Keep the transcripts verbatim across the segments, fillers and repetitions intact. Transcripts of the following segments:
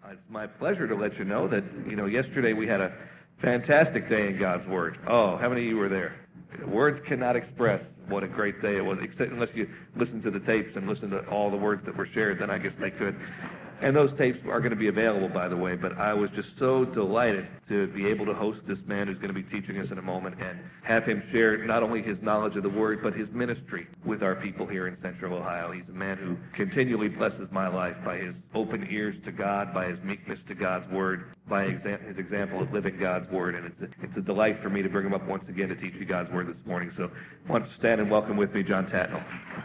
It's my pleasure to let you know that, you know, yesterday we had a fantastic day in God's Word. Oh, how many of you were there? Words cannot express what a great day it was, except unless you listen to the tapes and listen to all the words that were shared, then I guess they could. And those tapes are going to be available, by the way, but I was just so delighted to be able to host this man who's going to be teaching us in a moment and have him share not only his knowledge of the Word, but his ministry with our people here in Central Ohio. He's a man who continually blesses my life by his open ears to God, by his meekness to God's Word, by exa- his example of living God's Word. And it's a, it's a delight for me to bring him up once again to teach you God's Word this morning. So I want to stand and welcome with me John Tatnall.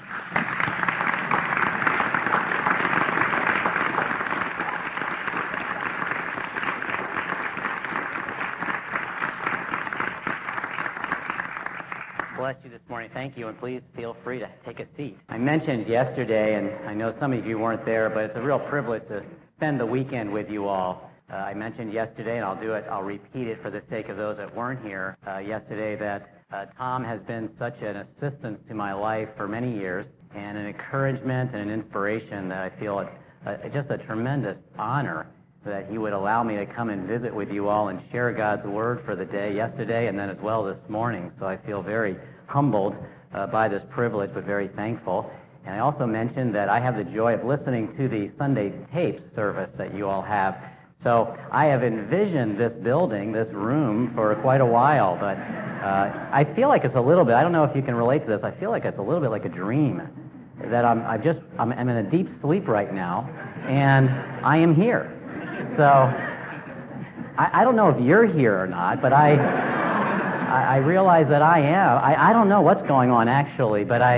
Bless you this morning. Thank you, and please feel free to take a seat. I mentioned yesterday, and I know some of you weren't there, but it's a real privilege to spend the weekend with you all. Uh, I mentioned yesterday, and I'll do it, I'll repeat it for the sake of those that weren't here uh, yesterday, that uh, Tom has been such an assistance to my life for many years, and an encouragement and an inspiration that I feel it's uh, just a tremendous honor that he would allow me to come and visit with you all and share God's Word for the day yesterday and then as well this morning. So I feel very humbled uh, by this privilege, but very thankful. And I also mentioned that I have the joy of listening to the Sunday tapes service that you all have. So I have envisioned this building, this room, for quite a while, but uh, I feel like it's a little bit, I don't know if you can relate to this, I feel like it's a little bit like a dream, that I'm, I've just, I'm, I'm in a deep sleep right now, and I am here. So, I, I don't know if you're here or not, but I I, I realize that I am. I, I don't know what's going on, actually, but I,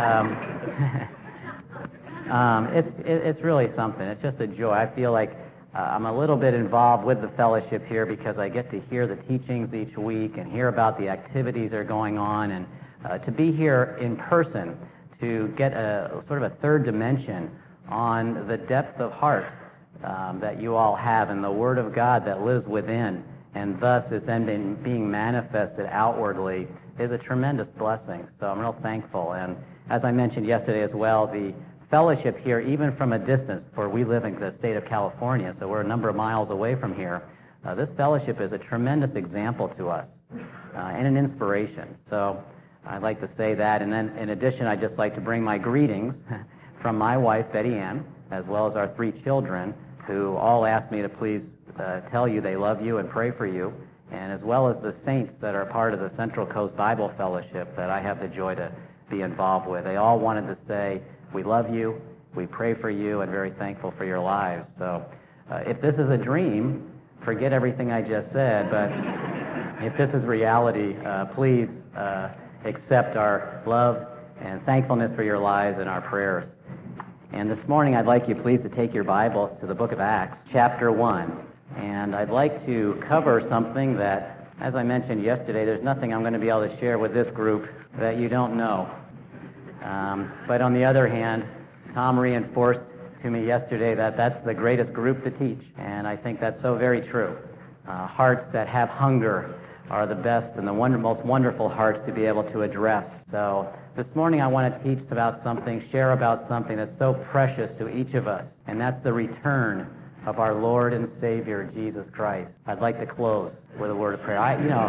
um, um, it's, it, it's really something. It's just a joy. I feel like uh, I'm a little bit involved with the fellowship here because I get to hear the teachings each week and hear about the activities that are going on, and uh, to be here in person, to get a sort of a third dimension on the depth of heart Um, that you all have, and the Word of God that lives within, and thus is then been, being manifested outwardly, is a tremendous blessing. So I'm real thankful. And as I mentioned yesterday as well, the fellowship here, even from a distance, for we live in the state of California, so we're a number of miles away from here, uh, this fellowship is a tremendous example to us uh, and an inspiration. So I'd like to say that. And then in addition, I'd just like to bring my greetings from my wife, Betty Ann, as well as our three children, who all asked me to please uh, tell you they love you and pray for you, and as well as the saints that are part of the Central Coast Bible Fellowship that I have the joy to be involved with. They all wanted to say, we love you, we pray for you, and very thankful for your lives. So uh, if this is a dream, forget everything I just said, but if this is reality, uh, please uh, accept our love and thankfulness for your lives and our prayers. And this morning, I'd like you please to take your Bibles to the book of Acts, chapter one. And I'd like to cover something that, as I mentioned yesterday, there's nothing I'm going to be able to share with this group that you don't know. Um, but on the other hand, Tom reinforced to me yesterday that that's the greatest group to teach. And I think that's so very true. Uh, hearts that have hunger are the best and the wonder, most wonderful hearts to be able to address. So this morning I want to teach about something, share about something that's so precious to each of us, and that's the return of our Lord and Savior, Jesus Christ. I'd like to close with a word of prayer. I, you know,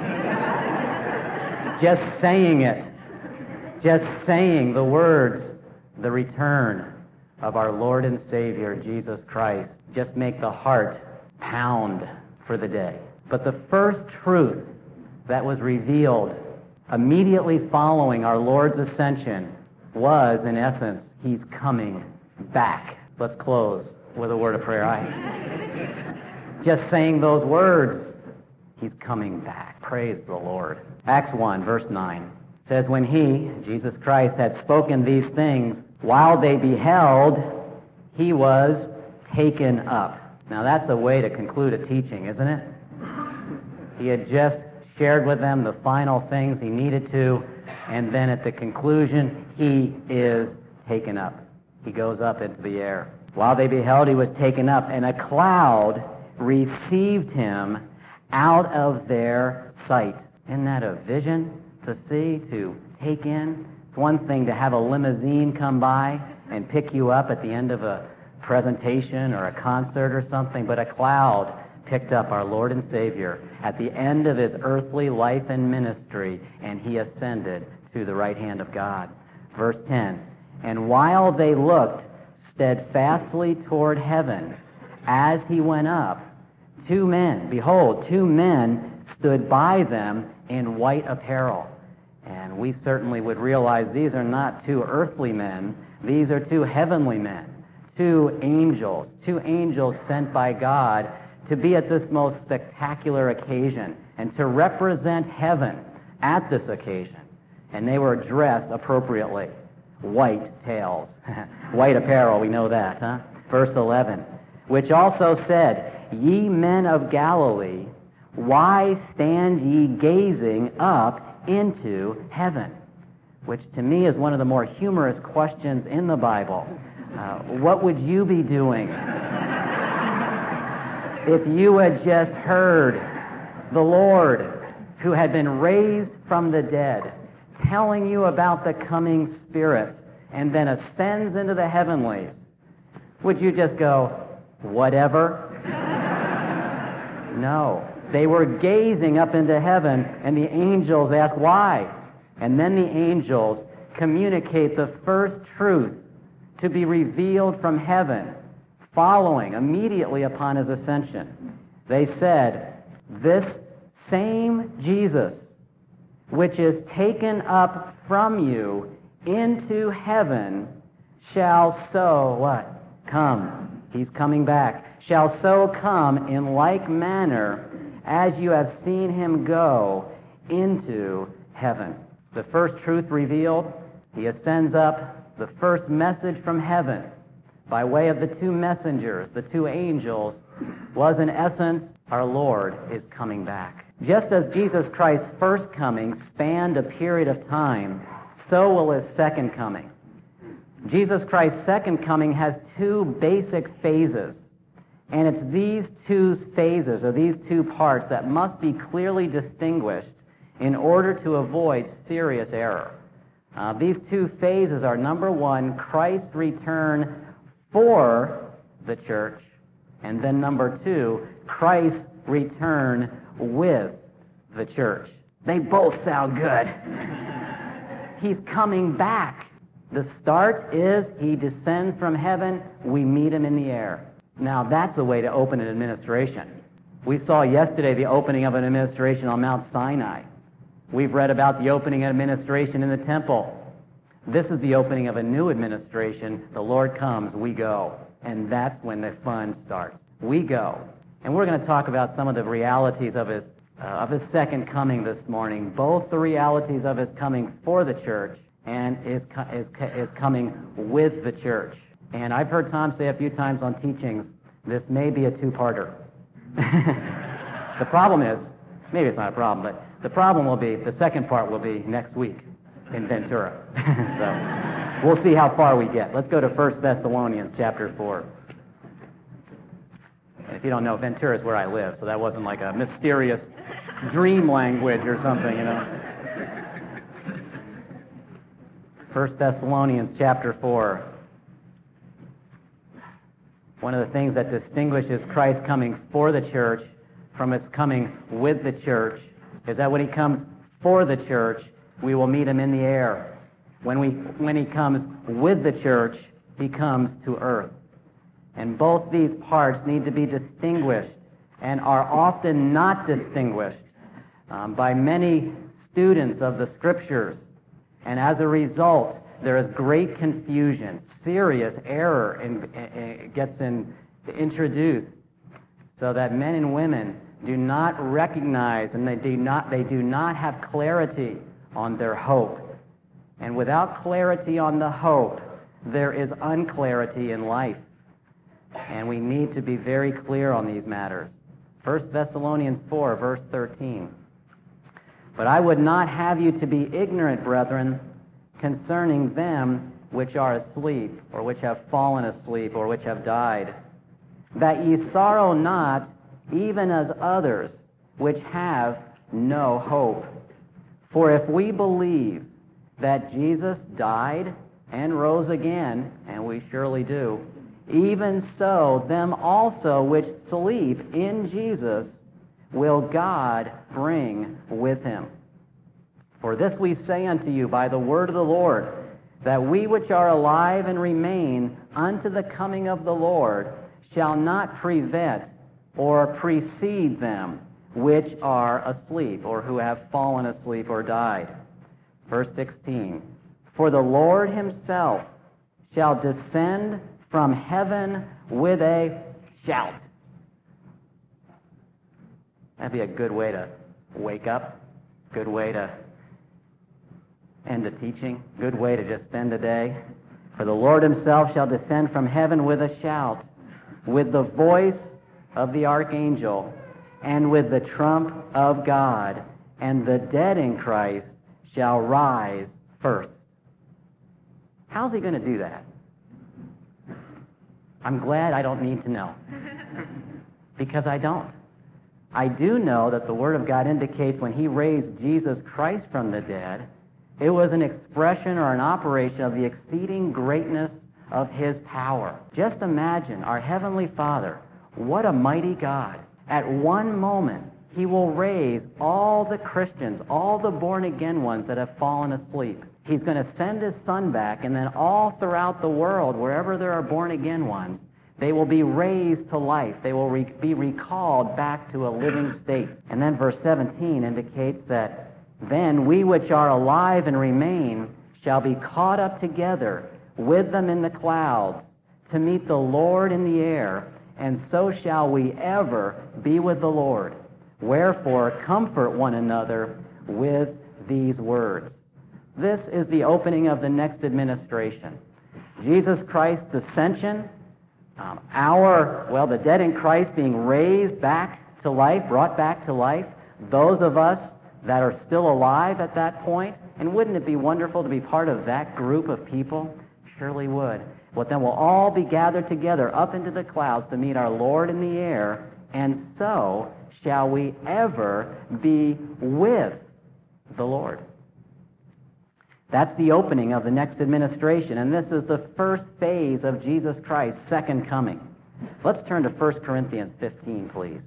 just saying it, just saying the words, the return of our Lord and Savior, Jesus Christ, just make the heart pound for the day. But the first truth that was revealed immediately following our Lord's ascension was, in essence, He's coming back. Let's close with a word of prayer. I, just saying those words, He's coming back. Praise the Lord. Acts one, verse nine says, when He, Jesus Christ, had spoken these things, while they beheld, He was taken up. Now that's a way to conclude a teaching, isn't it? He had just shared with them the final things he needed to, and then at the conclusion, he is taken up. He goes up into the air. While they beheld, he was taken up, and a cloud received him out of their sight. Isn't that a vision to see, to take in? It's one thing to have a limousine come by and pick you up at the end of a presentation or a concert or something, but a cloud picked up our Lord and Savior at the end of his earthly life and ministry, and he ascended to the right hand of God. Verse ten, and while they looked steadfastly toward heaven as he went up, two men, behold, two men stood by them in white apparel. And we certainly would realize these are not two earthly men, these are two heavenly men, two angels, two angels sent by God to be at this most spectacular occasion and to represent heaven at this occasion. And they were dressed appropriately. White tails, white apparel, we know that, huh? Verse eleven, which also said, ye men of Galilee, why stand ye gazing up into heaven? Which to me is one of the more humorous questions in the Bible. Uh, what would you be doing if you had just heard the Lord, who had been raised from the dead, telling you about the coming Spirit, and then ascends into the heavenlies? Would you just go, whatever? No. They were gazing up into heaven, and the angels ask why. And then the angels communicate the first truth to be revealed from heaven, following immediately upon his ascension. They said, this same Jesus, which is taken up from you into heaven, shall so, what? Come. He's coming back. Shall so come in like manner as you have seen him go into heaven. The first truth revealed, he ascends up. The first message from heaven by way of the two messengers, the two angels, was in essence, our Lord is coming back. Just as Jesus Christ's first coming spanned a period of time, so will his second coming. Jesus Christ's second coming has two basic phases, and it's these two phases, or these two parts, that must be clearly distinguished in order to avoid serious error. Uh, these two phases are, number one, Christ's return for the church, and then number two, Christ's return with the church. They both sound good. He's coming back. The start is he descends from heaven, we meet him in the air. Now that's a way to open an administration. We saw yesterday the opening of an administration on Mount Sinai. We've read about the opening of administration in the temple. This is the opening of a new administration. The Lord comes, we go. And that's when the fun starts. We go. And we're going to talk about some of the realities of his, uh, of his second coming this morning, both the realities of his coming for the church and his, his, his coming with the church. And I've heard Tom say a few times on teachings, this may be a two-parter. The problem is, maybe it's not a problem, but the problem will be, the second part will be next week in Ventura. So we'll see how far we get. Let's go to First Thessalonians chapter four. And if you don't know, Ventura is where I live, so that wasn't like a mysterious dream language or something, you know. First Thessalonians chapter four. One of the things that distinguishes Christ coming for the church from his coming with the church is that when he comes for the church, we will meet him in the air. When we, when he comes with the church, he comes to earth. And both these parts need to be distinguished and are often not distinguished um, by many students of the Scriptures. And as a result, there is great confusion, serious error in, in, gets in, introduced, so that men and women do not recognize and they do not, they do not have clarity on their hope. And without clarity on the hope, there is unclarity in life. And we need to be very clear on these matters. First Thessalonians four, verse thirteen. But I would not have you to be ignorant, brethren, concerning them which are asleep, or which have fallen asleep, or which have died, that ye sorrow not, even as others which have no hope. For if we believe that Jesus died and rose again, and we surely do, even so them also which sleep in Jesus will God bring with him. For this we say unto you by the word of the Lord, that we which are alive and remain unto the coming of the Lord shall not prevent or precede them which are asleep, or who have fallen asleep or died. Verse sixteen, for the Lord himself shall descend from heaven with a shout. That'd be a good way to wake up, good way to end the teaching, good way to just spend the day. For the Lord himself shall descend from heaven with a shout, with the voice of the archangel, and with the trump of God, and the dead in Christ shall rise first. How's he going to do that? I'm glad I don't need to know, because I don't. I do know that the Word of God indicates when he raised Jesus Christ from the dead, it was an expression or an operation of the exceeding greatness of his power. Just imagine our Heavenly Father, what a mighty God. At one moment, he will raise all the Christians, all the born-again ones that have fallen asleep. He's going to send his Son back, and then all throughout the world, wherever there are born-again ones, they will be raised to life. They will re- be recalled back to a living state. And then verse seventeen indicates that then we which are alive and remain shall be caught up together with them in the clouds to meet the Lord in the air, and so shall we ever be with the Lord. Wherefore, comfort one another with these words. This is the opening of the next administration. Jesus Christ's ascension, um, our, well, the dead in Christ being raised back to life, brought back to life, those of us that are still alive at that point, and wouldn't it be wonderful to be part of that group of people? Surely would. But then we'll all be gathered together up into the clouds to meet our Lord in the air, and so shall we ever be with the Lord. That's the opening of the next administration, and this is the first phase of Jesus Christ's second coming. Let's turn to First Corinthians fifteen, please.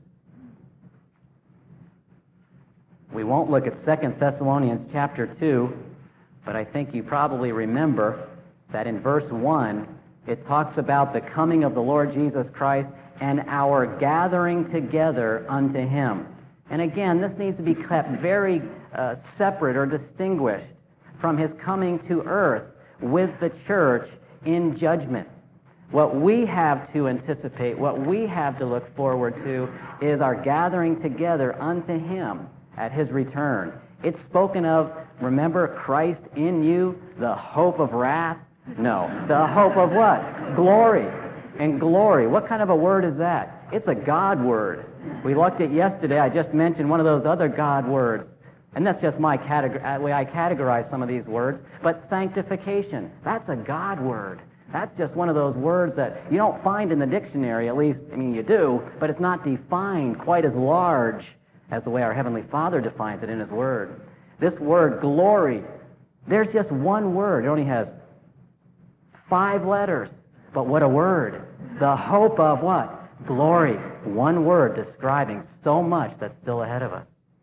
We won't look at Second Thessalonians chapter two, but I think you probably remember that in verse one, it talks about the coming of the Lord Jesus Christ and our gathering together unto him. And again, this needs to be kept very uh, separate or distinguished from his coming to earth with the church in judgment. What we have to anticipate, what we have to look forward to, is our gathering together unto him at his return. It's spoken of, remember, Christ in you, the hope of wrath? No. The hope of what? Glory. And glory, what kind of a word is that? It's a God word. We looked at yesterday, I just mentioned one of those other God words. And that's just my categor- way I categorize some of these words. But sanctification, that's a God word. That's just one of those words that you don't find in the dictionary, at least, I mean, you do, but it's not defined quite as large as the way our Heavenly Father defines it in his word. This word, glory, there's just one word. It only has five letters. But what a word. The hope of what? Glory. One word describing so much that's still ahead of us.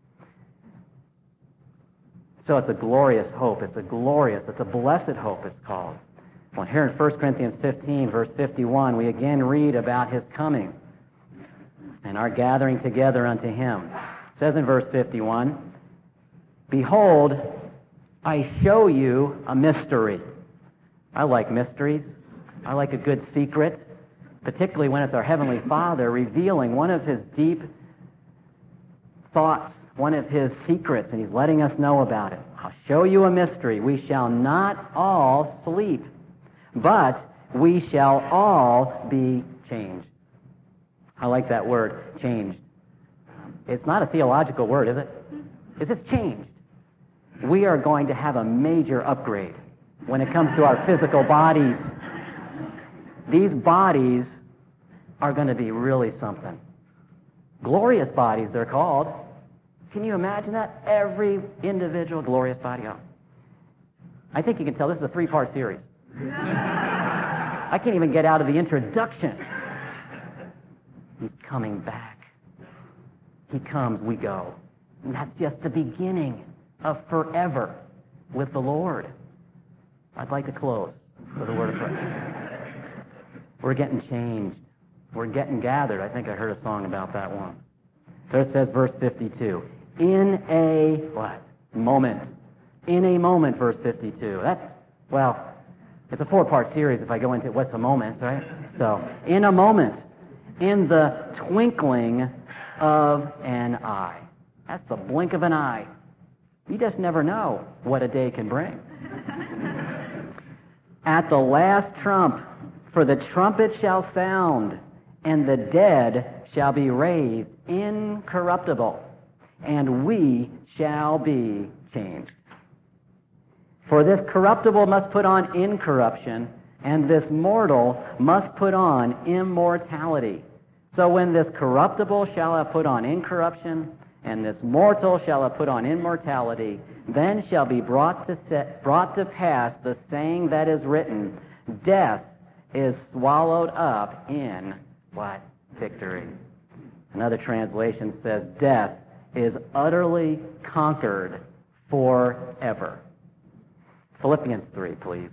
So it's a glorious hope. It's a glorious, it's a blessed hope, it's called. Well, here in First Corinthians fifteen, verse fifty-one, we again read about his coming and our gathering together unto him. It says in verse fifty-one, behold, I show you a mystery. I like mysteries. I like a good secret, particularly when it's our Heavenly Father revealing one of his deep thoughts, one of his secrets, and he's letting us know about it. I'll show you a mystery. We shall not all sleep, but we shall all be changed. I like that word, changed. It's not a theological word, is it? It's just changed. We are going to have a major upgrade when it comes to our physical bodies. These bodies are going to be really something. Glorious bodies, they're called. Can you imagine that? Every individual glorious body. Oh. I think you can tell this is a three-part series. I can't even get out of the introduction. He's coming back. He comes, we go. And that's just the beginning of forever with the Lord. I'd like to close with a word of prayer. We're getting changed. We're getting gathered. I think I heard a song about that one. So it says, verse fifty-two, in a, what? Moment. In a moment, verse fifty-two. That's, well, it's a four-part series if I go into what's a moment, right? So, in a moment, in the twinkling of an eye. That's the blink of an eye. You just never know what a day can bring. At the last trump, for the trumpet shall sound, and the dead shall be raised incorruptible, and we shall be changed. For this corruptible must put on incorruption, and this mortal must put on immortality. So when this corruptible shall have put on incorruption, and this mortal shall have put on immortality, then shall be brought to set, brought to pass the saying that is written, death is swallowed up in what? Victory. Another translation says, death is utterly conquered forever. Philippians three, please.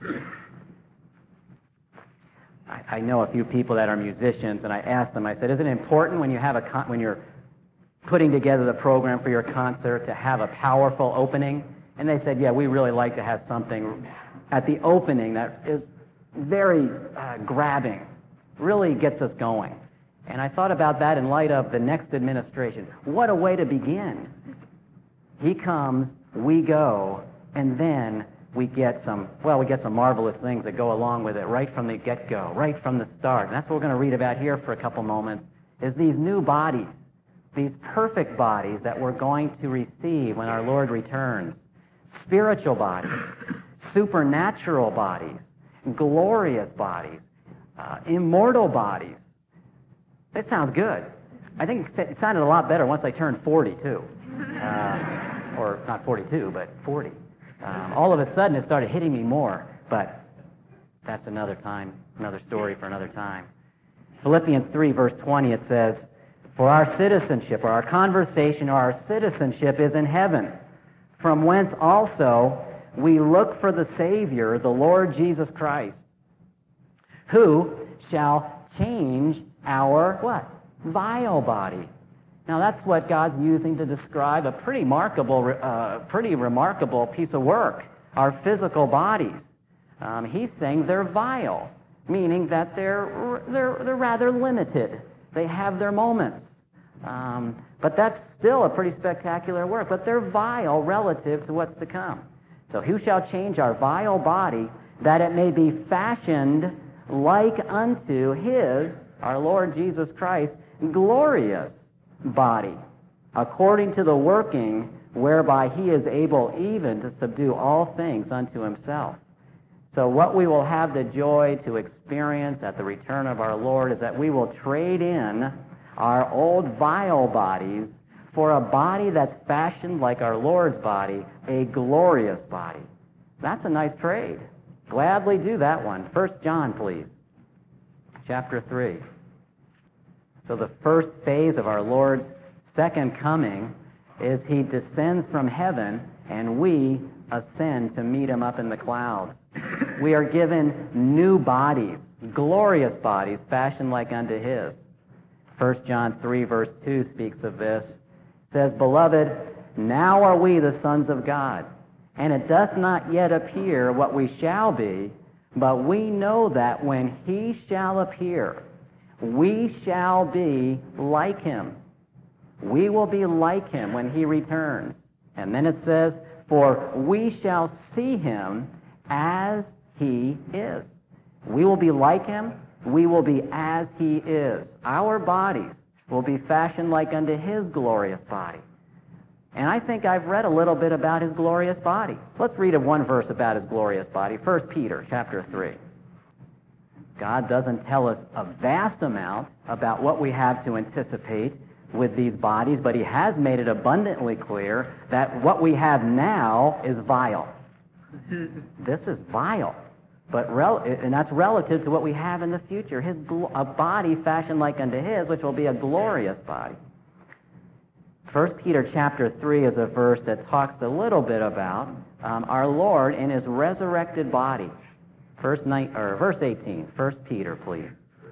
I, I know a few people that are musicians, and I asked them, I said, is it important when you have a con- when you're putting together the program for your concert to have a powerful opening? And they said, yeah, we really like to have something at the opening that is very uh, grabbing, really gets us going. And I thought about that in light of the next administration. What a way to begin. He comes, we go, and then we get some, well, we get some marvelous things that go along with it right from the get-go, right from the start. And that's what we're going to read about here for a couple moments, is these new bodies, these perfect bodies that we're going to receive when our Lord returns. Spiritual bodies, supernatural bodies, glorious bodies, uh, immortal bodies. It sounds good. I think it sounded a lot better once I turned forty, too. Uh, or not forty-two, but forty. Um, all of a sudden, it started hitting me more, but that's another time, another story for another time. Philippians three, verse twenty, it says, for our citizenship, or our conversation, or our citizenship is in heaven, from whence also we look for the Savior, the Lord Jesus Christ, who shall change our, what? Vile body. Now that's what God's using to describe a pretty remarkable, uh, pretty remarkable piece of work, our physical bodies. Um, he's saying they're vile, meaning that they're, they're, they're rather limited. They have their moments. Um, but that's still a pretty spectacular work, but they're vile relative to what's to come. So who shall change our vile body, that it may be fashioned like unto his, our Lord Jesus Christ, glorious body, according to the working whereby he is able even to subdue all things unto himself. So what we will have the joy to experience at the return of our Lord is that we will trade in our old vile bodies for a body that's fashioned like our Lord's body, a glorious body. That's a nice trade. Gladly do that one. First John, please. Chapter three. So the first phase of our Lord's second coming is he descends from heaven and we ascend to meet him up in the clouds. We are given new bodies, glorious bodies, fashioned like unto his. First John three, verse two speaks of this. It says, beloved, now are we the sons of God, and it doth not yet appear what we shall be, but we know that when he shall appear, we shall be like him. We will be like him when he returns. And then it says, for we shall see him as he is. We will be like him. We will be as he is. Our bodies will be fashioned like unto his glorious body. And I think I've read a little bit about his glorious body. Let's read one verse about his glorious body. First Peter chapter three. God doesn't tell us a vast amount about what we have to anticipate with these bodies, but he has made it abundantly clear that what we have now is vile. This is vile. but rel- and that's relative to what we have in the future, his gl- a body fashioned like unto his, which will be a glorious body. First Peter chapter three is a verse that talks a little bit about um, our Lord in his resurrected body. First night, or verse eighteen, First Peter, please.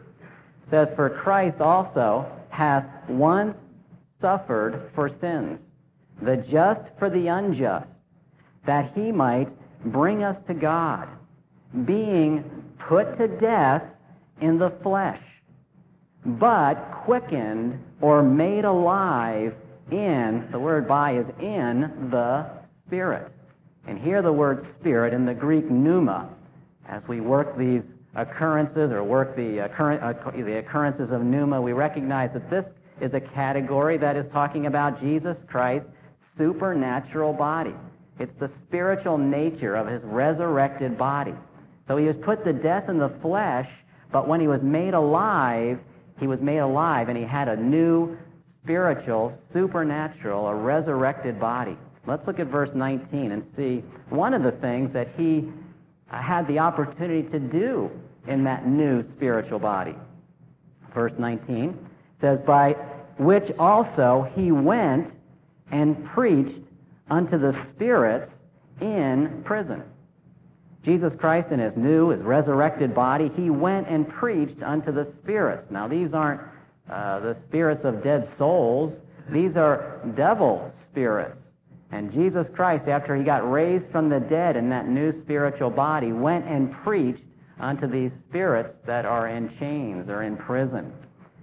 It says, "For Christ also hath once suffered for sins, the just for the unjust, that he might bring us to God, being put to death in the flesh, but quickened or made alive in," the word by is in, "the Spirit." And here the word Spirit in the Greek pneuma, as we work these occurrences or work the, occur- uh, the occurrences of pneuma, we recognize that this is a category that is talking about Jesus Christ's supernatural body. It's the spiritual nature of his resurrected body. So he was put to death in the flesh, but when he was made alive, he was made alive and he had a new spiritual, supernatural, a resurrected body. Let's look at verse nineteen and see one of the things that he had the opportunity to do in that new spiritual body. Verse nineteen says, "By which also he went and preached unto the spirits in prison." Jesus Christ in his new, his resurrected body, he went and preached unto the spirits. Now these aren't uh, the spirits of dead souls. These are devil spirits. And Jesus Christ, after he got raised from the dead in that new spiritual body, went and preached unto these spirits that are in chains or in prison.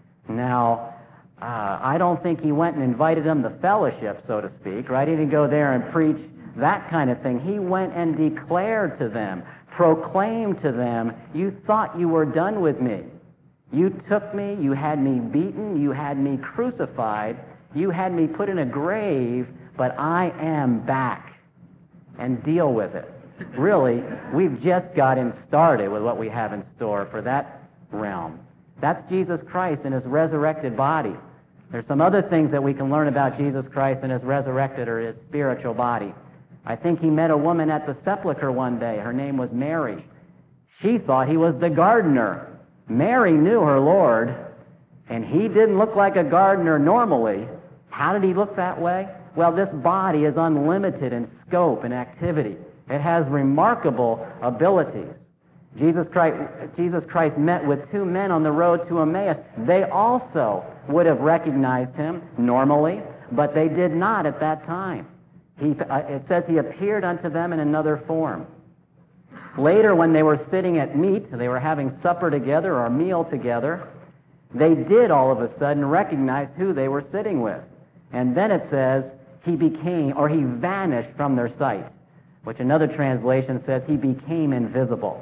Now, uh, I don't think he went and invited them to fellowship, so to speak, right? He didn't go there and preach that kind of thing. He went and declared to them, proclaimed to them, "You thought you were done with me. You took me, you had me beaten, you had me crucified, you had me put in a grave, but I am back, and deal with it." Really, we've just gotten started with what we have in store for that realm. That's Jesus Christ in his resurrected body. There's some other things that we can learn about Jesus Christ in his resurrected or his spiritual body. I think he met a woman at the sepulcher one day. Her name was Mary. She thought he was the gardener. Mary knew her Lord, and he didn't look like a gardener normally. How did he look that way? Well, this body is unlimited in scope and activity. It has remarkable abilities. Jesus Christ, Jesus Christ met with two men on the road to Emmaus. They also would have recognized him normally, but they did not at that time. He, uh, it says he appeared unto them in another form. Later, when they were sitting at meat, they were having supper together or a meal together, they did all of a sudden recognize who they were sitting with. And then it says he became, or he vanished from their sight, which another translation says he became invisible.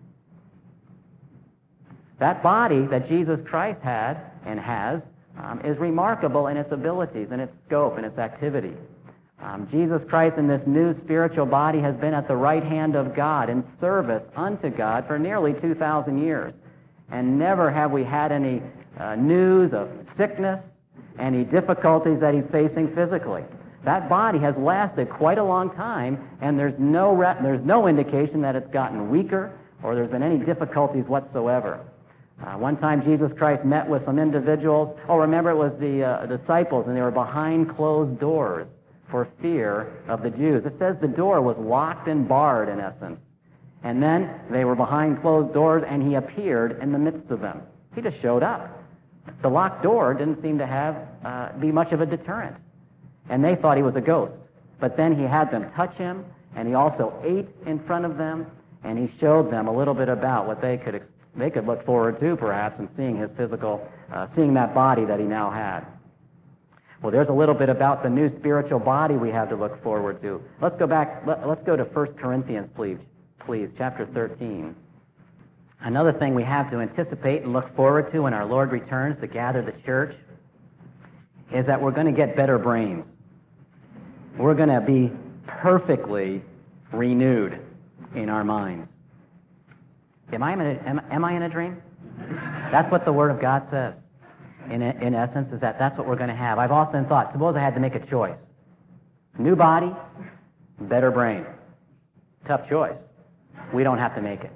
That body that Jesus Christ had and has um, is remarkable in its abilities, in its scope, in its activity. Um, Jesus Christ in this new spiritual body has been at the right hand of God in service unto God for nearly two thousand years. And never have we had any uh, news of sickness, any difficulties that he's facing physically. That body has lasted quite a long time, and there's no re- there's no indication that it's gotten weaker or there's been any difficulties whatsoever. Uh, one time Jesus Christ met with some individuals. Oh, remember it was the uh, disciples, and they were behind closed doors for fear of the Jews. It says the door was locked and barred, in essence. And then they were behind closed doors, and he appeared in the midst of them. He just showed up. The locked door didn't seem to have uh, be much of a deterrent. And they thought he was a ghost. But then he had them touch him, and he also ate in front of them, and he showed them a little bit about what they could they could look forward to, perhaps, in seeing his physical, uh, seeing that body that he now had. Well, there's a little bit about the new spiritual body we have to look forward to. Let's go back, let, let's go to First Corinthians, please, please, chapter thirteen. Another thing we have to anticipate and look forward to when our Lord returns to gather the church is that we're going to get better brains. We're going to be perfectly renewed in our minds. Am I in a, am, am I in a dream? That's what the Word of God says. In, in essence, is that that's what we're going to have. I've often thought, suppose I had to make a choice. New body, better brain. Tough choice. We don't have to make it.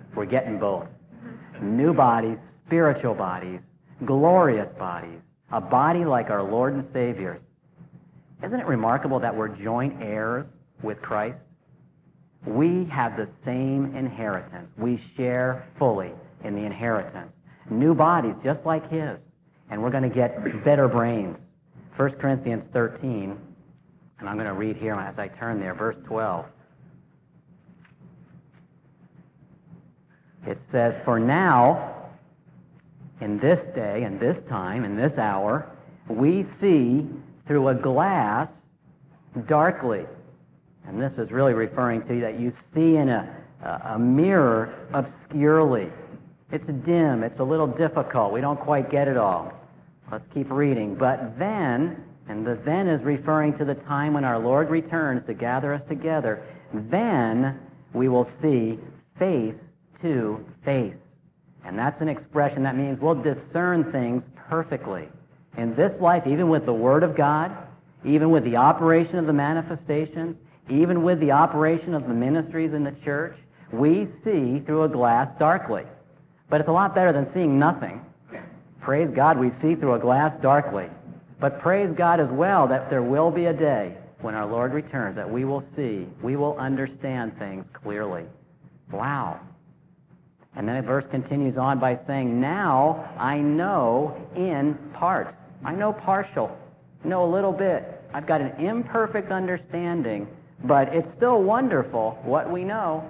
We're getting both. New bodies, spiritual bodies, glorious bodies, a body like our Lord and Savior's. Isn't it remarkable that we're joint heirs with Christ? We have the same inheritance. We share fully in the inheritance. New bodies, just like His. And we're going to get better brains. First Corinthians thirteen, and I'm going to read here as I turn there, verse twelve. It says, "For now, in this day, in this time, in this hour, we see through a glass darkly." And this is really referring to that you see in a, a mirror obscurely. It's dim. It's a little difficult. We don't quite get it all. Let's keep reading. "But then," and the then is referring to the time when our Lord returns to gather us together, "then we will see face to face." And that's an expression that means we'll discern things perfectly. In this life, even with the Word of God, even with the operation of the manifestations, even with the operation of the ministries in the church, we see through a glass darkly. But it's a lot better than seeing nothing. Praise God, we see through a glass darkly. But praise God as well that there will be a day when our Lord returns that we will see, we will understand things clearly. Wow. And then the verse continues on by saying, "Now I know in part." I know partial, know a little bit. I've got an imperfect understanding, but it's still wonderful what we know.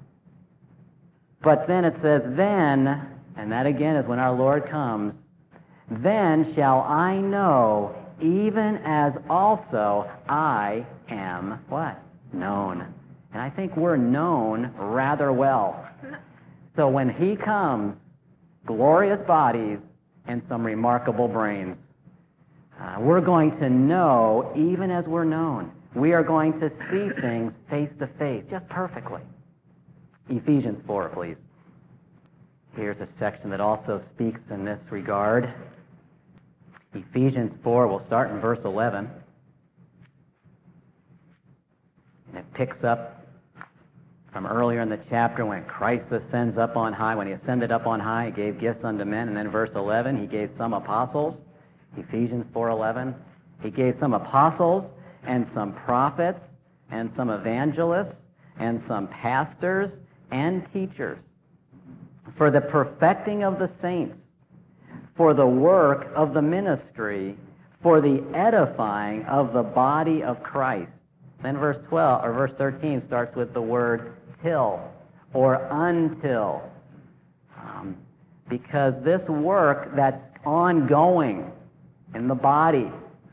But then it says, "Then," and that again is when our Lord comes, "then shall I know, even as also I am," what? Known. And I think we're known rather well. So when He comes, glorious bodies and some remarkable brains. Uh, we're going to know even as we're known. We are going to see things face to face, just perfectly. Ephesians four, please. Here's a section that also speaks in this regard. Ephesians four, we'll start in verse eleven. And it picks up from earlier in the chapter when Christ ascends up on high. When He ascended up on high, He gave gifts unto men. And then verse eleven, He gave some apostles. Ephesians four eleven. He gave some apostles and some prophets and some evangelists and some pastors and teachers for the perfecting of the saints, for the work of the ministry, for the edifying of the body of Christ. Then verse twelve or verse thirteen starts with the word till or until, um, because this work that's ongoing in the body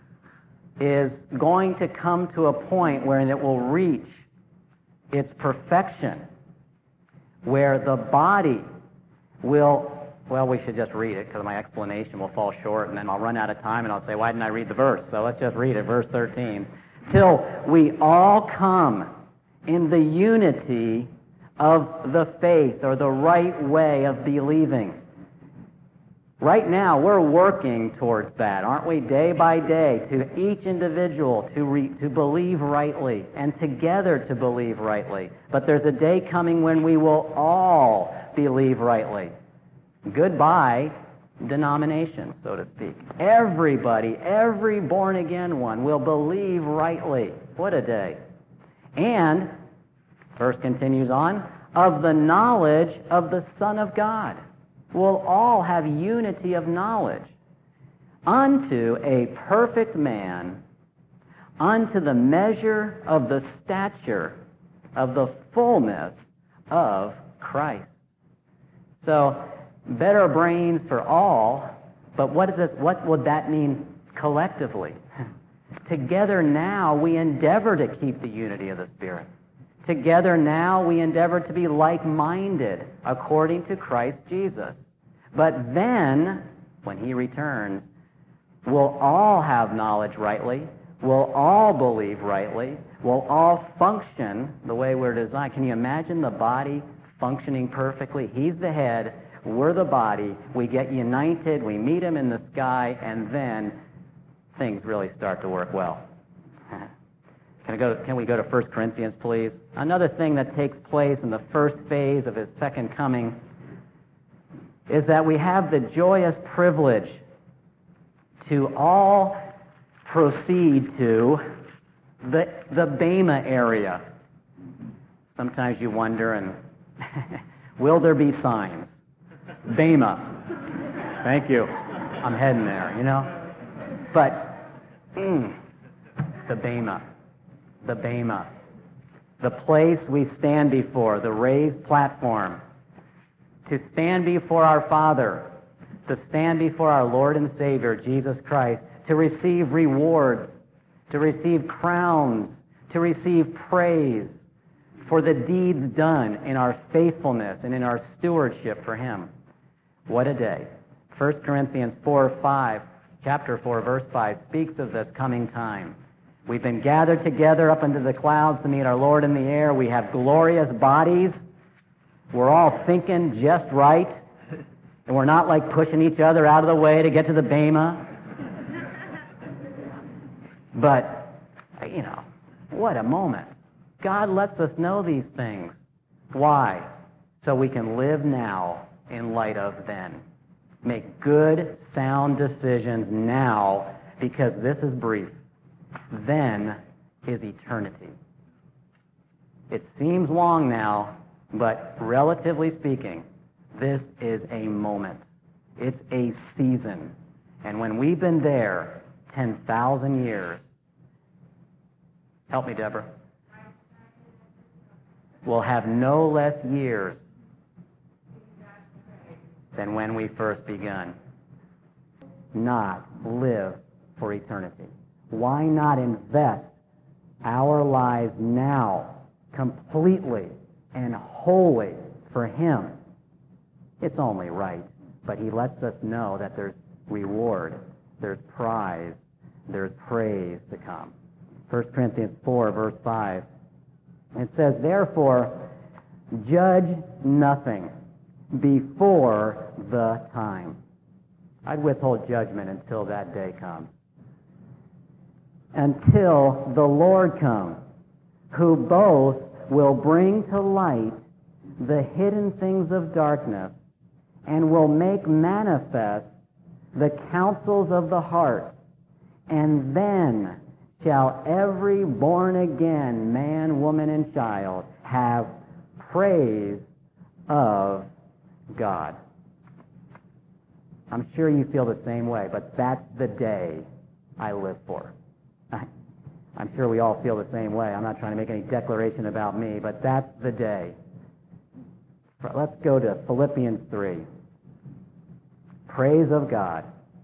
is going to come to a point where it will reach its perfection, where the body will, well, we should just read it because my explanation will fall short and then I'll run out of time and I'll say, why didn't I read the verse? So let's just read it, verse thirteen. "Till we all come in the unity of the faith," or the right way of believing. Right now, we're working towards that, aren't we? Day by day, to each individual to re, to believe rightly, and together to believe rightly. But there's a day coming when we will all believe rightly. Goodbye, denomination, so to speak. Everybody, every born-again one will believe rightly. What a day. And, verse continues on, "of the knowledge of the Son of God." We'll all have unity of knowledge, unto a perfect man, unto the measure of the stature of the fullness of Christ. So, better brains for all, but what is it, what would that mean collectively? Together now we endeavor to keep the unity of the Spirit. Together now we endeavor to be like-minded according to Christ Jesus. But then, when He returns, we'll all have knowledge rightly, we'll all believe rightly, we'll all function the way we're designed. Can you imagine the body functioning perfectly? He's the head, we're the body, we get united, we meet Him in the sky, and then things really start to work well. Can, I go, can we go to First Corinthians, please? Another thing that takes place in the first phase of his second coming is that we have the joyous privilege to all proceed to the, the Bema area. Sometimes you wonder, and will there be signs? Bema. Thank you. I'm heading there, you know? But, mm, the Bema. The Bema. The place we stand before, the raised platform. To stand before our Father, to stand before our Lord and Savior, Jesus Christ, to receive rewards, to receive crowns, to receive praise for the deeds done in our faithfulness and in our stewardship for Him. What a day. First Corinthians four, five, chapter four, verse five, speaks of this coming time. We've been gathered together up into the clouds to meet our Lord in the air. We have glorious bodies. We're all thinking just right. And we're not like pushing each other out of the way to get to the Bema. But, you know, what a moment. God lets us know these things. Why? So we can live now in light of then. Make good, sound decisions now, because this is brief. Then is eternity. It seems long now, but relatively speaking, this is a moment. It's a season. And when we've been there ten thousand years, help me, Deborah, we'll have no less years than when we first begun. Not live for eternity. Why not invest our lives now completely and wholly for Him? It's only right, but He lets us know that there's reward, there's prize, there's praise to come. First Corinthians four, verse five. It says, therefore, judge nothing before the time. I'd withhold judgment until that day comes. Until the Lord comes, who both will bring to light the hidden things of darkness and will make manifest the counsels of the heart. And then shall every born-again man, woman, and child have praise of God. I'm sure you feel the same way, but that's the day I live for. I'm sure we all feel the same way. I'm not trying to make any declaration about me, but that's the day. Let's go to Philippians three. Praise of God.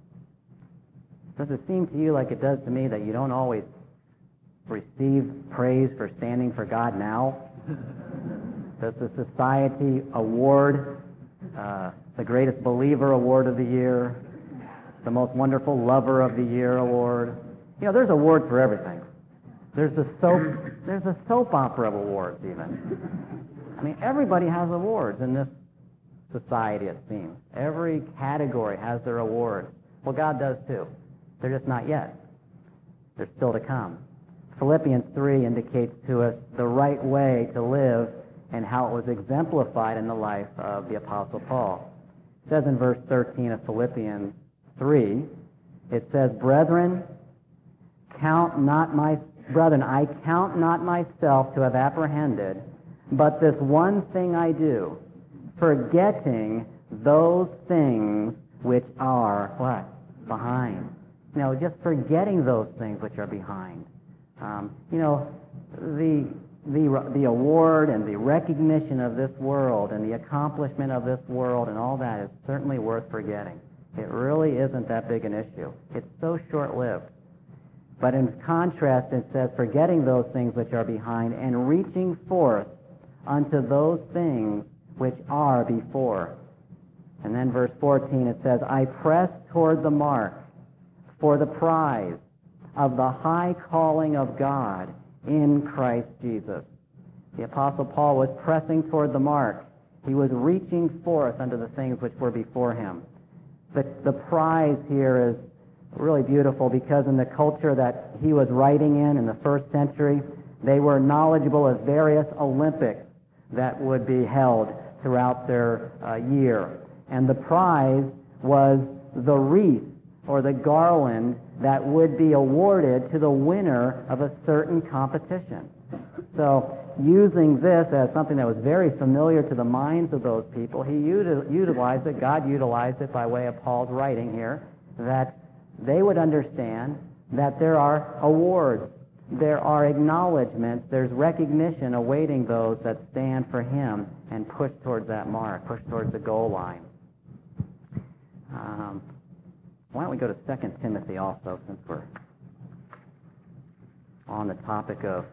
Does it seem to you like it does to me that you don't always receive praise for standing for God now? Does the society award uh, the greatest believer award of the year, the most wonderful lover of the year award? You know, there's awards for everything. There's the soap, there's the soap opera awards even. I mean, everybody has awards in this society, it seems. Every category has their awards. Well, God does too. They're just not yet. They're still to come. Philippians three indicates to us the right way to live and how it was exemplified in the life of the Apostle Paul. It says in verse thirteen of Philippians three, it says, Brethren, count not my brethren, I count not myself to have apprehended, but this one thing I do, forgetting those things which are, what? Behind. You know, just forgetting those things which are behind. Um, you know, the, the, the award and the recognition of this world and the accomplishment of this world and all that is certainly worth forgetting. It really isn't that big an issue. It's so short-lived. But in contrast, it says, forgetting those things which are behind and reaching forth unto those things which are before. And then verse fourteen, it says, I press toward the mark for the prize of the high calling of God in Christ Jesus. The Apostle Paul was pressing toward the mark. He was reaching forth unto the things which were before him. The, the prize here is really beautiful because in the culture that he was writing in in the first century, They were knowledgeable of various Olympics that would be held throughout their uh, year. And the prize was the wreath or the garland that would be awarded to the winner of a certain competition. So using this as something that was very familiar to the minds of those people, he util- utilized it, God utilized it by way of Paul's writing here, that they would understand that there are awards, there are acknowledgments, there's recognition awaiting those that stand for him and push towards that mark, push towards the goal line. Um, why don't we go to Second Timothy also, since we're on the topic of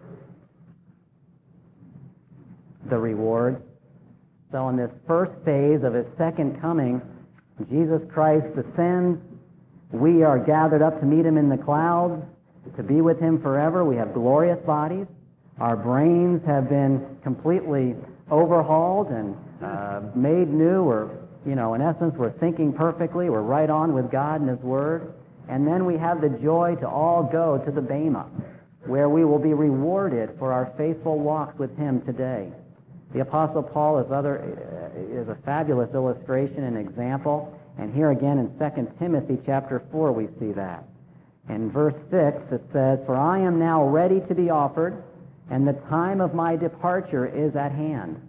the rewards. So in this first phase of his second coming, Jesus Christ ascends. We are gathered up to meet him in the clouds, to be with him forever. We have glorious bodies. Our brains have been completely overhauled and uh, made new, or, you know, in essence, we're thinking perfectly. We're right on with God and his word. And then we have the joy to all go to the Bema, where we will be rewarded for our faithful walks with him today. The Apostle Paul is, other, is a fabulous illustration and example. And here again in Second Timothy chapter four we see that. In verse six it says, "For I am now ready to be offered, and the time of my departure is at hand.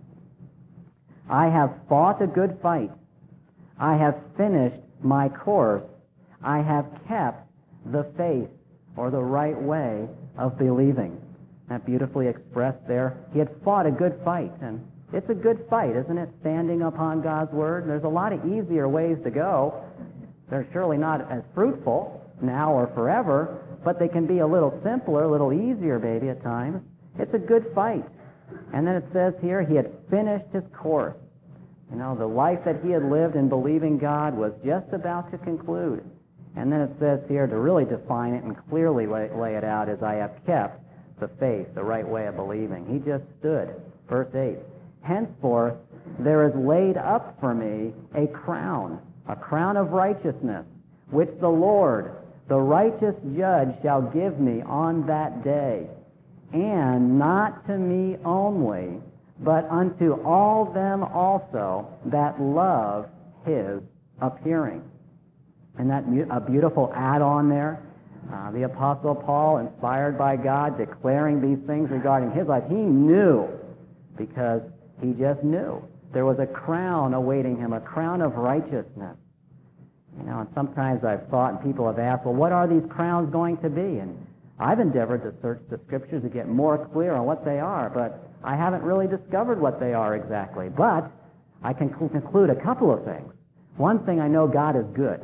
I have fought a good fight. I have finished my course. I have kept the faith," or the right way of believing. That beautifully expressed there. He had fought a good fight, and it's a good fight, isn't it? Standing upon God's word. There's a lot of easier ways to go. They're surely not as fruitful now or forever, but they can be a little simpler, a little easier maybe at times. It's a good fight. And then it says here, he had finished his course. You know, the life that he had lived in believing God was just about to conclude. And then it says here, to really define it and clearly lay, lay it out, is I have kept the faith, the right way of believing. He just stood. Verse eight, "Henceforth there is laid up for me a crown, a crown of righteousness, which the Lord, the righteous judge, shall give me on that day, and not to me only, but unto all them also that love his appearing." And that a beautiful add-on there. Uh, the Apostle Paul, inspired by God, declaring these things regarding his life. He knew, because he just knew. There was a crown awaiting him, a crown of righteousness. You know, and sometimes I've thought, and people have asked, well, what are these crowns going to be? And I've endeavored to search the Scriptures to get more clear on what they are, but I haven't really discovered what they are exactly. But I can conclude a couple of things. One thing, I know God is good.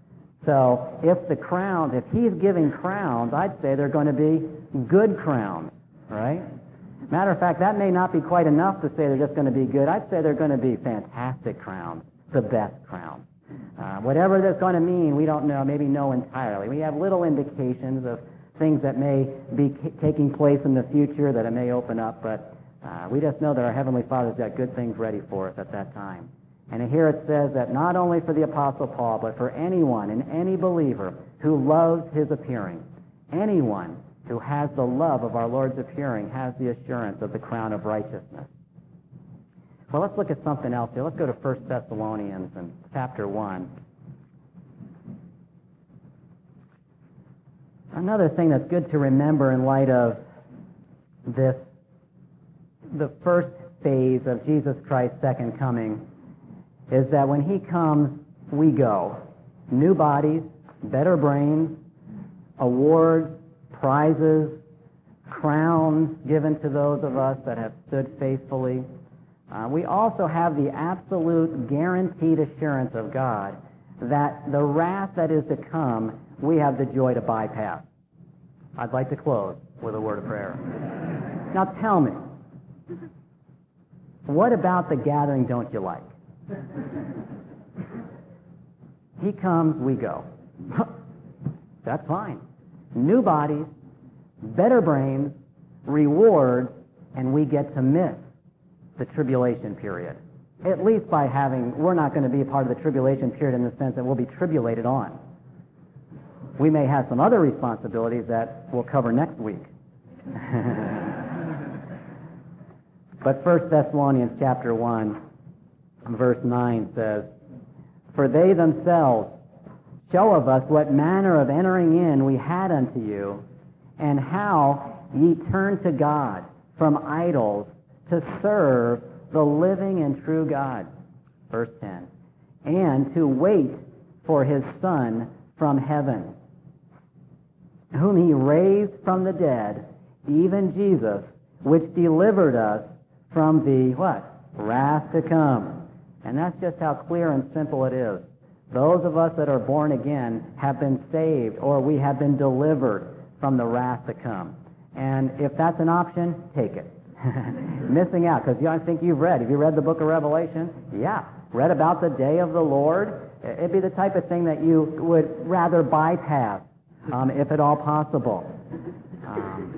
So if the crowns, if he's giving crowns, I'd say they're going to be good crowns, right? Matter of fact, that may not be quite enough to say they're just going to be good. I'd say they're going to be fantastic crowns, the best crowns. Uh, whatever that's going to mean, we don't know, maybe know entirely. We have little indications of things that may be c- taking place in the future, that it may open up, but uh, we just know that our Heavenly Father's got good things ready for us at that time. And here it says that not only for the Apostle Paul, but for anyone and any believer who loves his appearing, anyone who has the love of our Lord's appearing has the assurance of the crown of righteousness. Well, let's look at something else here. Let's go to First Thessalonians and chapter one. Another thing that's good to remember in light of this, the first phase of Jesus Christ's second coming, is that when he comes, we go. New bodies, better brains, awards, prizes, crowns given to those of us that have stood faithfully. Uh, we also have the absolute guaranteed assurance of God that the wrath that is to come, we have the joy to bypass. I'd like to close with a word of prayer. Now tell me, what about the gathering don't you like? He comes, we go. That's fine. New bodies, better brains, rewards, and we get to miss the tribulation period. At least by having, we're not going to be a part of the tribulation period in the sense that we'll be tribulated on. We may have some other responsibilities that we'll cover next week. But First Thessalonians chapter one, verse nine says, "For they themselves show of us what manner of entering in we had unto you, and how ye turned to God from idols to serve the living and true God." Verse ten, "And to wait for his Son from heaven, whom he raised from the dead, even Jesus, which delivered us from the," what? "Wrath to come." And that's just how clear and simple it is. Those of us that are born again have been saved, or we have been delivered from the wrath to come. And if that's an option, take it. Missing out, because I think you've read. Have you read the book of Revelation? Yeah. Read about the day of the Lord. It'd be the type of thing that you would rather bypass, um, if at all possible. Um,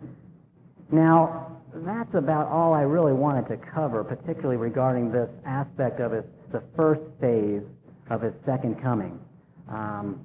now, that's about all I really wanted to cover, particularly regarding this aspect of his, the first phase of his second coming. Um,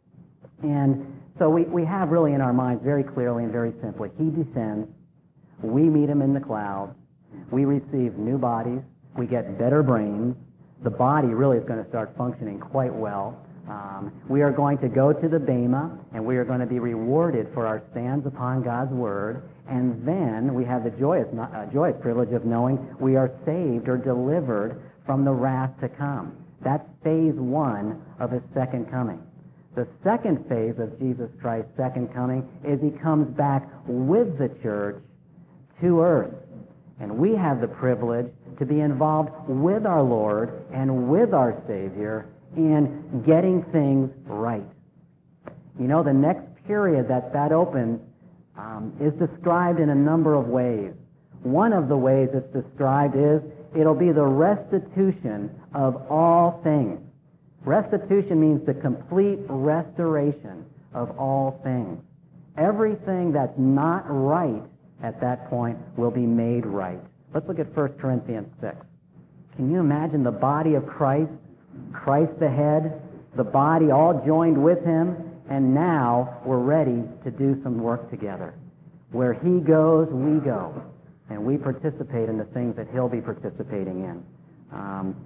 and so we, we have really in our minds very clearly and very simply, he descends, we meet him in the clouds, we receive new bodies, we get better brains, the body really is going to start functioning quite well. Um, we are going to go to the Bema, and we are going to be rewarded for our stands upon God's Word, and then we have the joyous, uh, joyous privilege of knowing we are saved or delivered from the wrath to come. That's phase one of his second coming. The second phase of Jesus Christ's second coming is he comes back with the church to earth. And we have the privilege to be involved with our Lord and with our Savior in getting things right. You know, the next period that that opens um, is described in a number of ways. One of the ways it's described is it'll be the restitution of all things. Restitution means the complete restoration of all things. Everything that's not right at that point will be made right. Let's look at First Corinthians six. Can you imagine the body of Christ, Christ the head, the body all joined with him, and now we're ready to do some work together. Where he goes, we go, and we participate in the things that he'll be participating in. Um,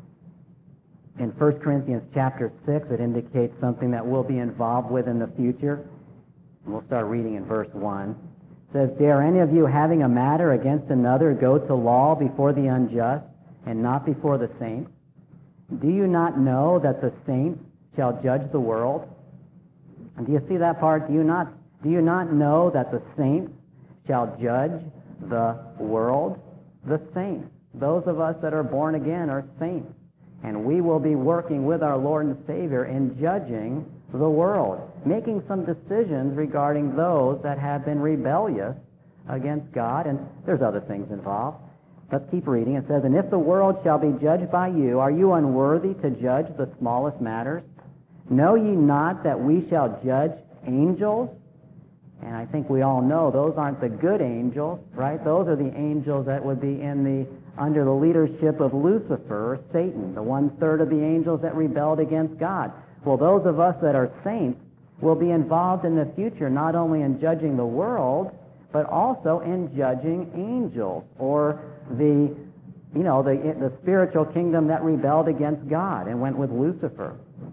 in First Corinthians chapter six, it indicates something that we'll be involved with in the future. And we'll start reading in verse one. It says, "Dare any of you, having a matter against another, go to law before the unjust, and not before the saints? Do you not know that the saints shall judge the world?" And do you see that part? Do you not, do you not know that the saints shall judge the world? The saints. Those of us that are born again are saints. And we will be working with our Lord and Savior in judging the world, making some decisions regarding those that have been rebellious against God, and there's other things involved. Let's keep reading. It says, "And if the world shall be judged by you, are you unworthy to judge the smallest matters? Know ye not that we shall judge angels?" And I think we all know those aren't the good angels, right? Those are the angels that would be in the under the leadership of Lucifer, or Satan, the one-third of the angels that rebelled against God. Well, those of us that are saints will be involved in the future not only in judging the world, but also in judging angels, or the, you know, the, the spiritual kingdom that rebelled against God and went with Lucifer.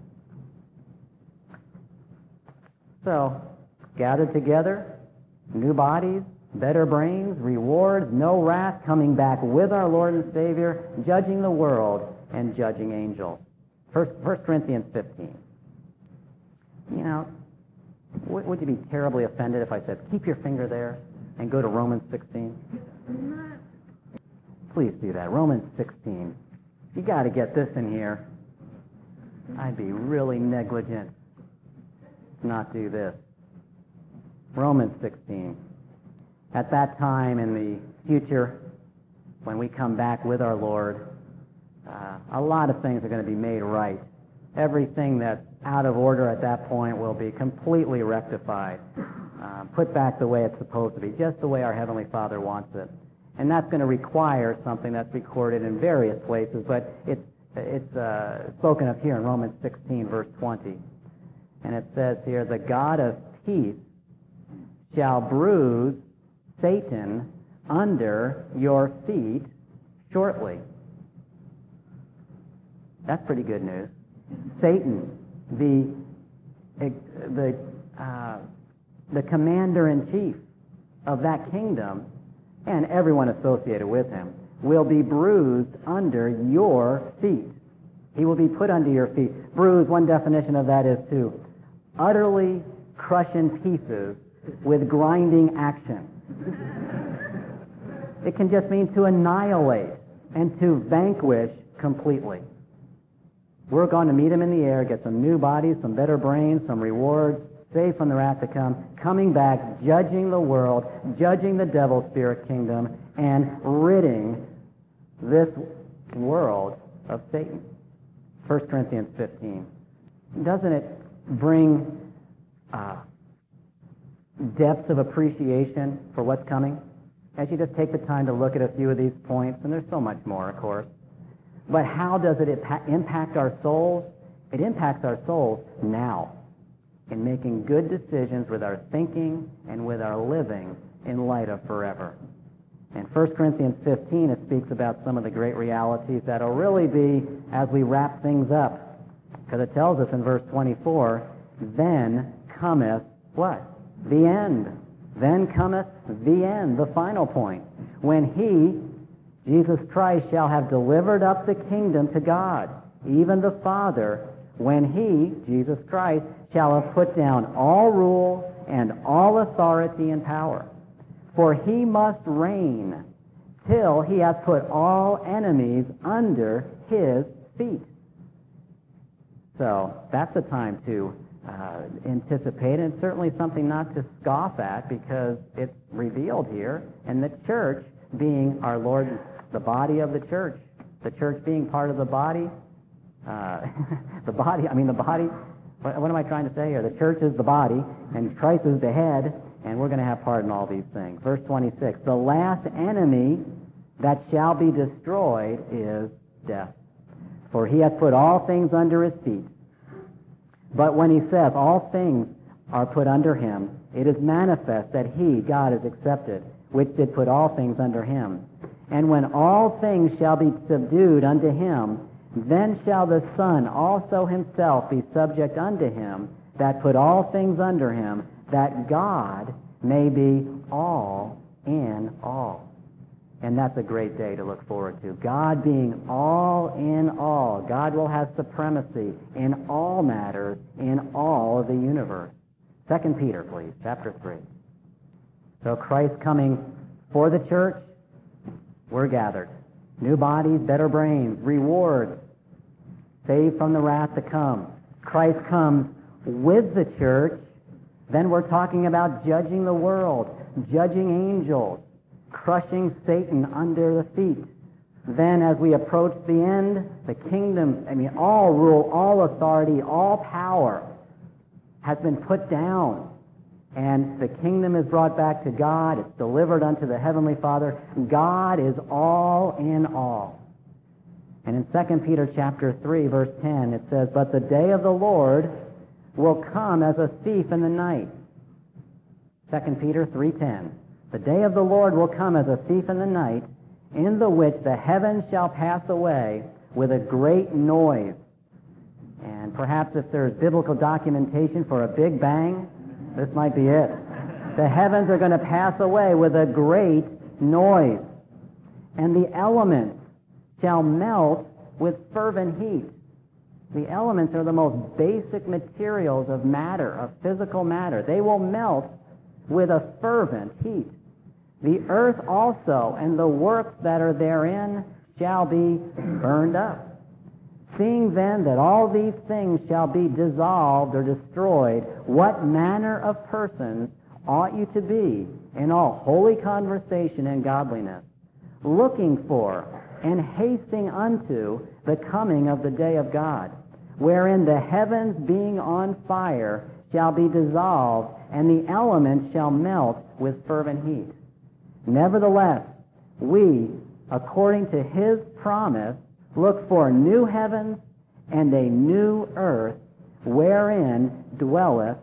So, gathered together, new bodies, better brains, rewards, no wrath, coming back with our Lord and Savior, judging the world and judging angels. First, First Corinthians fifteen. You know, would, would you be terribly offended if I said, keep your finger there and go to Romans sixteen? Please do that. Romans sixteen. You got to get this in here. I'd be really negligent to not do this. Romans sixteen. At that time in the future, when we come back with our Lord, uh, a lot of things are going to be made right. Everything that's out of order at that point will be completely rectified, uh, put back the way it's supposed to be, just the way our Heavenly Father wants it. And that's going to require something that's recorded in various places, but it's, it's uh, spoken of here in Romans sixteen, verse twenty. And it says here, "The God of peace shall bruise Satan under your feet shortly. That's pretty good news. Satan, the the uh, the commander-in-chief of that kingdom, and everyone associated with him, will be bruised under your feet. He will be put under your feet. Bruised, one definition of that is to utterly crush in pieces with grinding action. It can just mean to annihilate and to vanquish completely. We're going to meet him in the air, get some new bodies, some better brains, some rewards, saved from the wrath to come, coming back, judging the world, judging the devil spirit kingdom, and ridding this world of Satan. First Corinthians fifteen. Doesn't it bring uh, depth of appreciation for what's coming? As you just take the time to look at a few of these points, and there's so much more, of course. But how does it impact our souls? It impacts our souls now in making good decisions with our thinking and with our living in light of forever. In First Corinthians fifteen, it speaks about some of the great realities that will really be as we wrap things up. Because it tells us in verse twenty-four, then cometh what? The end. Then cometh the end, the final point, when he, Jesus Christ, shall have delivered up the kingdom to God, even the Father, when he, Jesus Christ, shall have put down all rule and all authority and power. For he must reign till he hath put all enemies under his feet. So that's a time to uh, anticipate, and certainly something not to scoff at, because it's revealed here, and the church being our Lord, the body of the church, the church being part of the body, uh, the body, I mean the body, what, what am I trying to say here? The church is the body, and Christ is the head, and we're going to have part in all these things. Verse twenty-six, the last enemy that shall be destroyed is death. For he hath put all things under his feet. But when he saith all things are put under him, it is manifest that he, God, is accepted, which did put all things under him. And when all things shall be subdued unto him, then shall the Son also himself be subject unto him that put all things under him, that God may be all in all. And that's a great day to look forward to. God being all in all. God will have supremacy in all matters, in all of the universe. Second Peter, please, chapter three. So Christ coming for the church, we're gathered. New bodies, better brains, rewards, saved from the wrath to come. Christ comes with the church, then we're talking about judging the world, judging angels, crushing Satan under the feet. Then as we approach the end, the kingdom, I mean, all rule, all authority, all power has been put down. And the kingdom is brought back to God. It's delivered unto the Heavenly Father. God is all in all. And in Second Peter chapter three, verse ten, it says, but the day of the Lord will come as a thief in the night. Second Peter three ten. The day of the Lord will come as a thief in the night, in the which the heavens shall pass away with a great noise. And perhaps if there's biblical documentation for a big bang, this might be it. The heavens are going to pass away with a great noise, and the elements shall melt with fervent heat. The elements are the most basic materials of matter, of physical matter. They will melt with a fervent heat. The earth also and the works that are therein shall be burned up. Seeing then that all these things shall be dissolved or destroyed, what manner of persons ought you to be in all holy conversation and godliness, looking for and hasting unto the coming of the day of God, wherein the heavens being on fire shall be dissolved, and the elements shall melt with fervent heat. Nevertheless, we, according to his promise, look for new heavens and a new earth, wherein dwelleth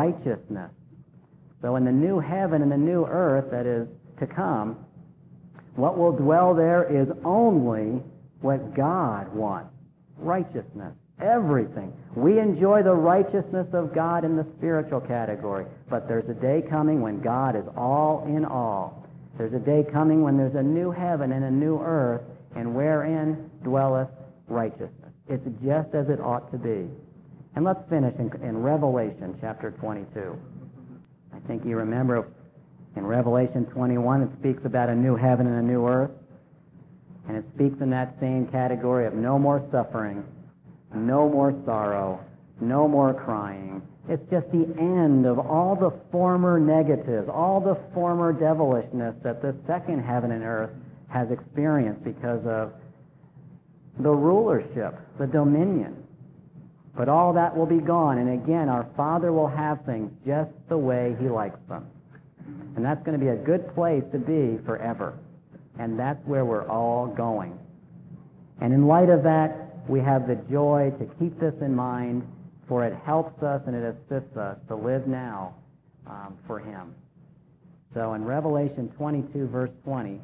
righteousness. So in the new heaven and the new earth that is to come, What will dwell there is only what God wants. Righteousness. Everything. We enjoy the righteousness of God in the spiritual category, but there's a day coming when God is all in all. There's a day coming when there's a new heaven and a new earth, and wherein dwelleth righteousness. It's just as it ought to be. And let's finish in, in Revelation chapter twenty-two. I think you remember in Revelation twenty-one it speaks about a new heaven and a new earth. And it speaks in that same category of no more suffering, no more sorrow, no more crying. It's just the end of all the former negatives, all the former devilishness that the second heaven and earth has experienced because of the rulership, the dominion. But all that will be gone, and again, our Father will have things just the way He likes them. And that's going to be a good place to be forever. And that's where we're all going. And in light of that, we have the joy to keep this in mind, for it helps us and it assists us to live now um, for Him. So in Revelation twenty-two, verse twenty,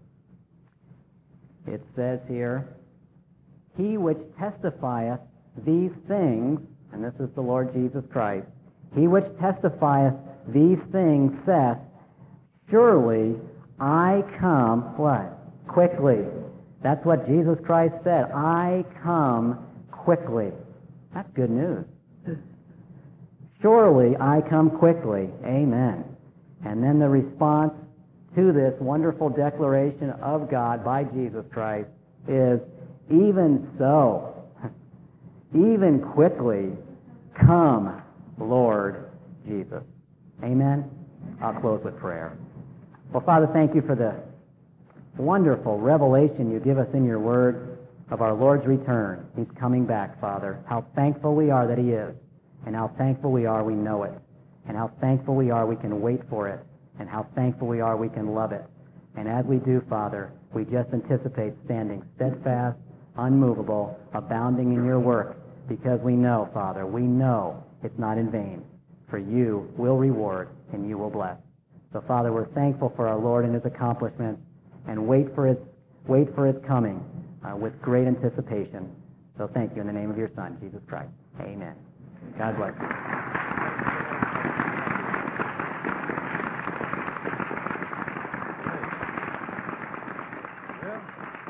it says here, He which testifieth these things, and this is the Lord Jesus Christ, He which testifieth these things saith, Surely I come, what? Quickly. That's what Jesus Christ said. I come quickly. That's good news. Surely I come quickly. Amen. And then the response to this wonderful declaration of God by Jesus Christ is, even so, even quickly, come, Lord Jesus. Amen. I'll close with prayer. Well, Father, thank you for the wonderful revelation you give us in your word of our Lord's return. He's coming back, Father. How thankful we are that He is, and how thankful we are we know it, and how thankful we are we can wait for it, and how thankful we are we can love it. And as we do, Father, we just anticipate standing steadfast, unmovable, abounding in your work, because we know, Father, we know it's not in vain, for you will reward and you will bless. So, Father, we're thankful for our Lord and His accomplishments, and wait for His, wait for His coming uh, with great anticipation. So thank you in the name of your Son, Jesus Christ. Amen. God bless you. Yeah.